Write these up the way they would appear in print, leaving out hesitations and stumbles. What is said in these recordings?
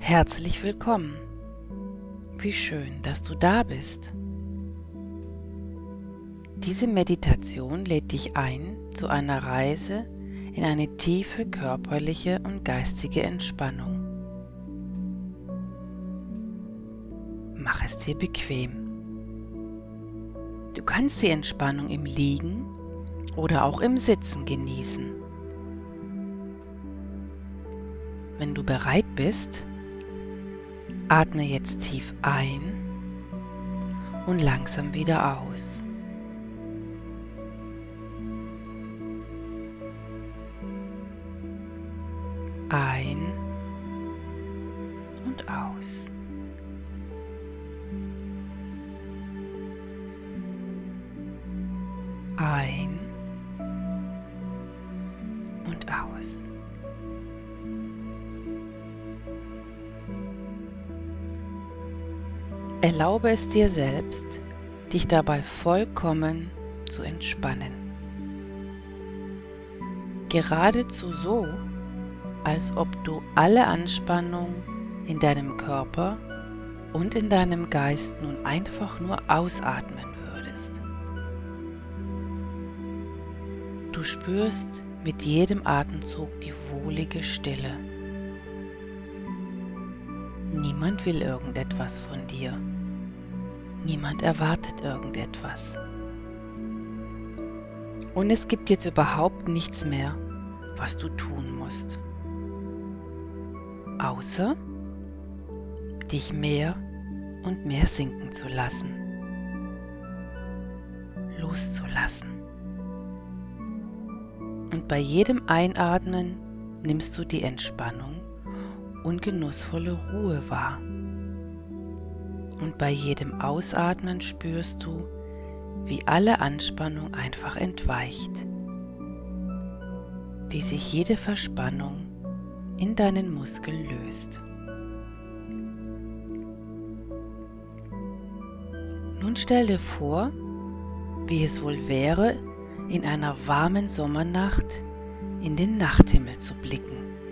Herzlich willkommen. Wie schön, dass du da bist. Diese Meditation lädt dich ein zu einer Reise in eine tiefe körperliche und geistige Entspannung. Mach es dir bequem. Du kannst die Entspannung im Liegen oder auch im Sitzen genießen. Wenn du bereit bist, atme jetzt tief ein und langsam wieder aus. Ein und aus. Ein und aus. Erlaube es dir selbst, dich dabei vollkommen zu entspannen. Geradezu so, als ob du alle Anspannung in deinem Körper und in deinem Geist nun einfach nur ausatmen würdest. Du spürst mit jedem Atemzug die wohlige Stille. Niemand will irgendetwas von dir. Niemand erwartet irgendetwas. Und es gibt jetzt überhaupt nichts mehr, was du tun musst. Außer dich mehr und mehr sinken zu lassen, loszulassen. Und bei jedem Einatmen nimmst du die Entspannung und genussvolle Ruhe wahr. Und bei jedem Ausatmen spürst du, wie alle Anspannung einfach entweicht, wie sich jede Verspannung in deinen Muskeln löst. Nun stell dir vor, wie es wohl wäre, in einer warmen Sommernacht in den Nachthimmel zu blicken.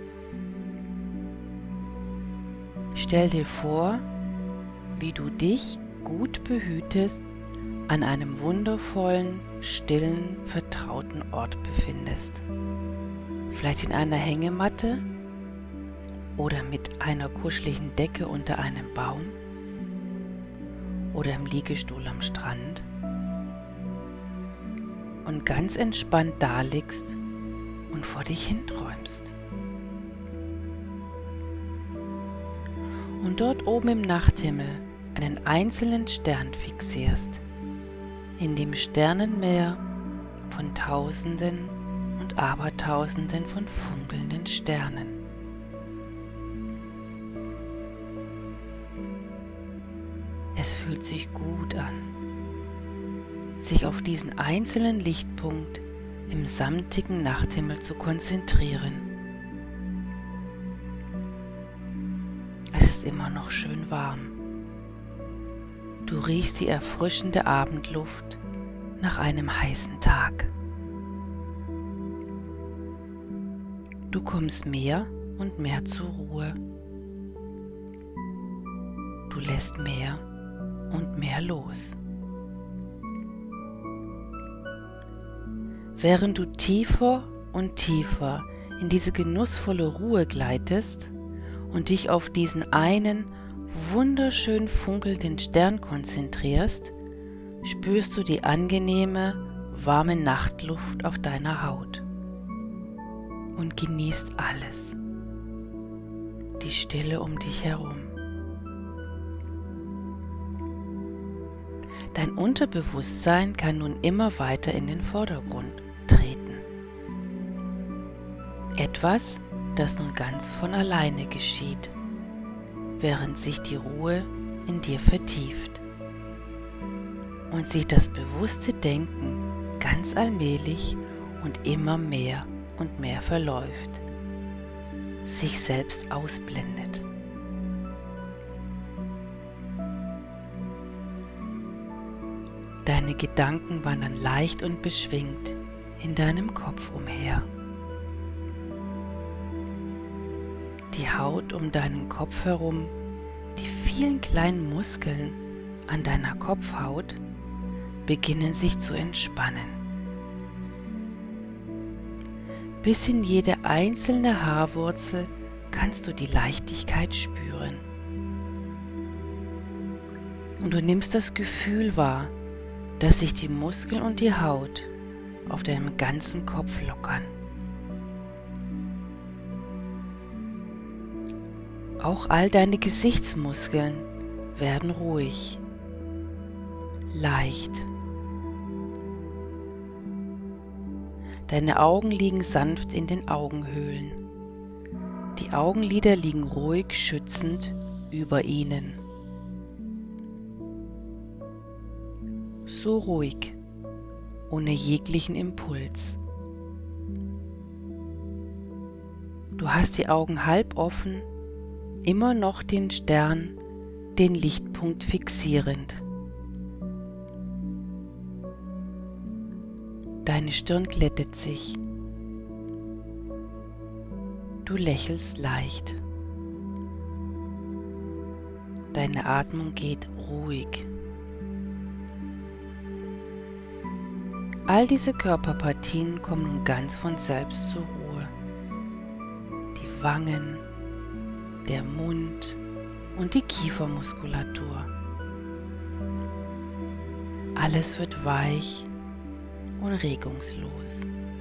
Stell dir vor, wie du dich gut behütet an einem wundervollen, stillen, vertrauten Ort befindest. Vielleicht in einer Hängematte oder mit einer kuscheligen Decke unter einem Baum oder im Liegestuhl am Strand und ganz entspannt daliegst und vor dich hinträumst. Und dort oben im Nachthimmel einen einzelnen Stern fixierst, in dem Sternenmeer von Tausenden und Abertausenden von funkelnden Sternen. Es fühlt sich gut an, sich auf diesen einzelnen Lichtpunkt im samtigen Nachthimmel zu konzentrieren. Es ist immer noch schön warm. Du riechst die erfrischende Abendluft nach einem heißen Tag. Du kommst mehr und mehr zur Ruhe. Du lässt mehr und mehr los. Während du tiefer und tiefer in diese genussvolle Ruhe gleitest und dich auf diesen einen wunderschön funkelnden Stern konzentrierst, spürst du die angenehme, warme Nachtluft auf deiner Haut und genießt alles, die Stille um dich herum. Dein Unterbewusstsein kann nun immer weiter in den Vordergrund treten. Etwas, das nun ganz von alleine geschieht, während sich die Ruhe in dir vertieft und sich das bewusste Denken ganz allmählich und immer mehr und mehr verläuft, sich selbst ausblendet. Deine Gedanken wandern leicht und beschwingt in deinem Kopf umher. Die die Haut um deinen Kopf herum, die vielen kleinen Muskeln an deiner Kopfhaut beginnen sich zu entspannen. Bis in jede einzelne Haarwurzel kannst du die Leichtigkeit spüren. Und du nimmst das Gefühl wahr, dass sich die Muskeln und die Haut auf deinem ganzen Kopf lockern. Auch all deine Gesichtsmuskeln werden ruhig, leicht. Deine Augen liegen sanft in den Augenhöhlen. Die Augenlider liegen ruhig schützend über ihnen. So ruhig, ohne jeglichen Impuls. Du hast die Augen halb offen, immer noch den Stern, den Lichtpunkt fixierend. Deine Stirn glättet sich. Du lächelst leicht. Deine Atmung geht ruhig. All diese Körperpartien kommen nun ganz von selbst zur Ruhe. Die Wangen, der Mund und die Kiefermuskulatur. Alles wird weich und regungslos.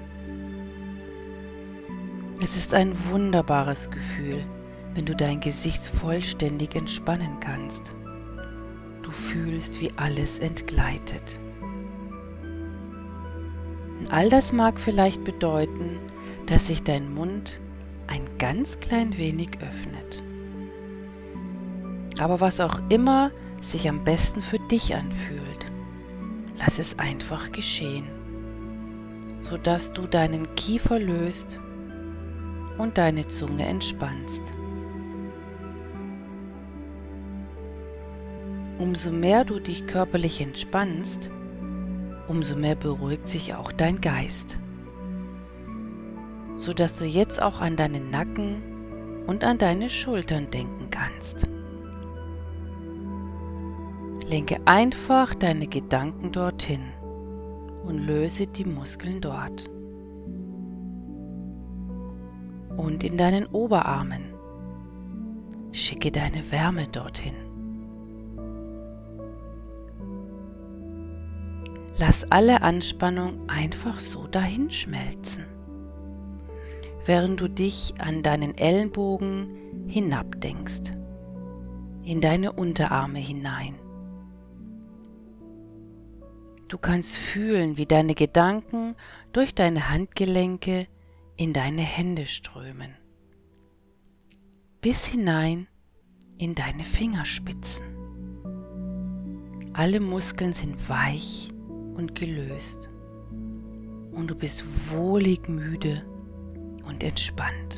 Es ist ein wunderbares Gefühl, wenn du dein Gesicht vollständig entspannen kannst. Du fühlst, wie alles entgleitet. Und all das mag vielleicht bedeuten, dass sich dein Mund ein ganz klein wenig öffnet. Aber was auch immer sich am besten für dich anfühlt, lass es einfach geschehen, sodass du deinen Kiefer löst und deine Zunge entspannst. Umso mehr du dich körperlich entspannst, umso mehr beruhigt sich auch dein Geist, sodass du jetzt auch an deinen Nacken und an deine Schultern denken kannst. Lenke einfach deine Gedanken dorthin und löse die Muskeln dort. Und in deinen Oberarmen. Schicke deine Wärme dorthin. Lass alle Anspannung einfach so dahinschmelzen, während du dich an deinen Ellenbogen hinabdenkst, in deine Unterarme hinein. Du kannst fühlen, wie deine Gedanken durch deine Handgelenke in deine Hände strömen, bis hinein in deine Fingerspitzen. Alle Muskeln sind weich und gelöst und du bist wohlig müde und entspannt.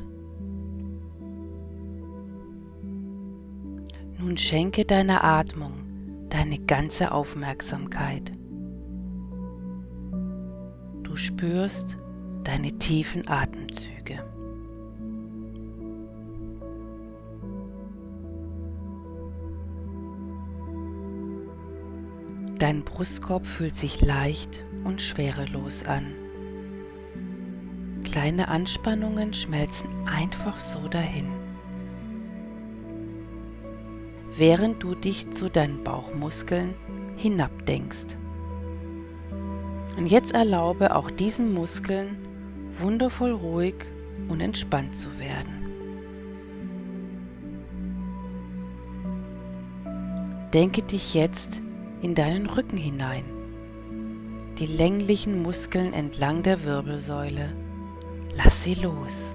Nun schenke deiner Atmung deine ganze Aufmerksamkeit. Du spürst deine tiefen Atemzüge. Dein Brustkorb fühlt sich leicht und schwerelos an. Kleine Anspannungen schmelzen einfach so dahin, während du dich zu deinen Bauchmuskeln hinabdenkst. Und jetzt erlaube auch diesen Muskeln wundervoll ruhig und entspannt zu werden. Denke dich jetzt in deinen Rücken hinein, die länglichen Muskeln entlang der Wirbelsäule. Lass sie los.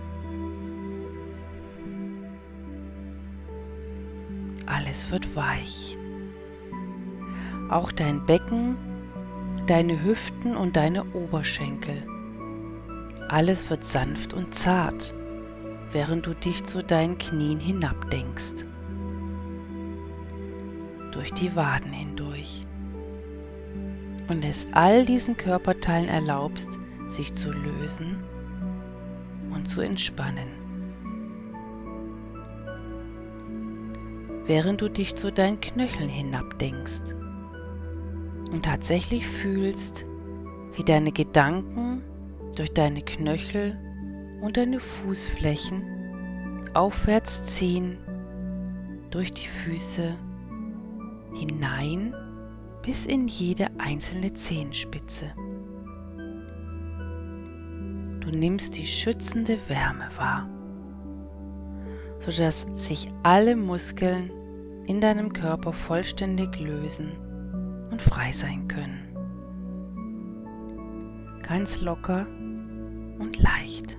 Alles wird weich. Auch dein Becken, deine Hüften und deine Oberschenkel. Alles wird sanft und zart, während du dich zu deinen Knien hinabdenkst. Durch die Waden hindurch. Und es all diesen Körperteilen erlaubst, sich zu lösen und zu entspannen. während du dich zu deinen Knöcheln hinabdenkst und tatsächlich fühlst, wie deine Gedanken durch deine Knöchel und deine Fußflächen aufwärts ziehen, durch die Füße hinein bis in jede einzelne Zehenspitze. Du nimmst die schützende Wärme wahr, sodass sich alle Muskeln in deinem Körper vollständig lösen und frei sein können. Ganz locker und leicht.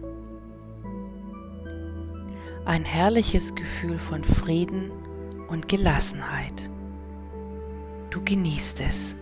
Ein herrliches Gefühl von Frieden und Gelassenheit. Du genießt es.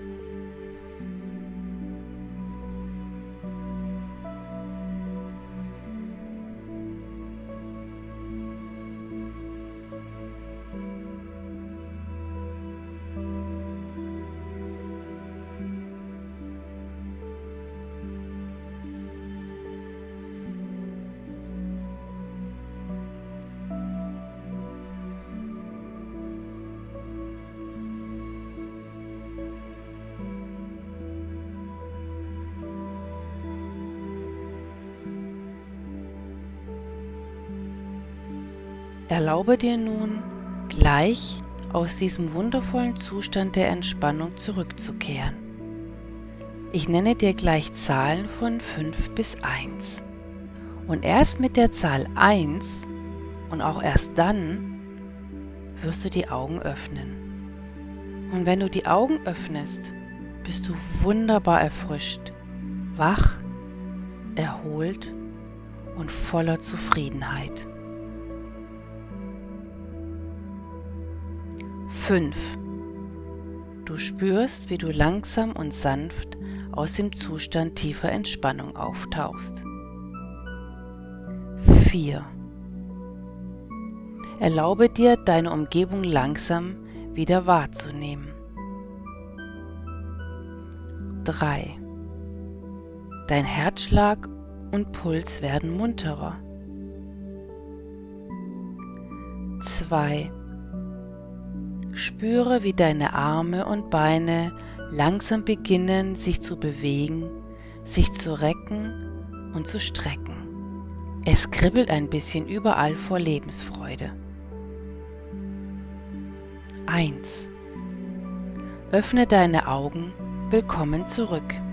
Erlaube dir nun, gleich aus diesem wundervollen Zustand der Entspannung zurückzukehren. Ich nenne dir gleich Zahlen von 5 bis 1. Und erst mit der Zahl 1 und auch erst dann wirst du die Augen öffnen. Und wenn du die Augen öffnest, bist du wunderbar erfrischt, wach, erholt und voller Zufriedenheit. 5. Du spürst, wie du langsam und sanft aus dem Zustand tiefer Entspannung auftauchst. 4. Erlaube dir, deine Umgebung langsam wieder wahrzunehmen. 3. Dein Herzschlag und Puls werden munterer. 2. Spüre, wie deine Arme und Beine langsam beginnen, sich zu bewegen, sich zu recken und zu strecken. Es kribbelt ein bisschen überall vor Lebensfreude. 1. Öffne deine Augen, willkommen zurück.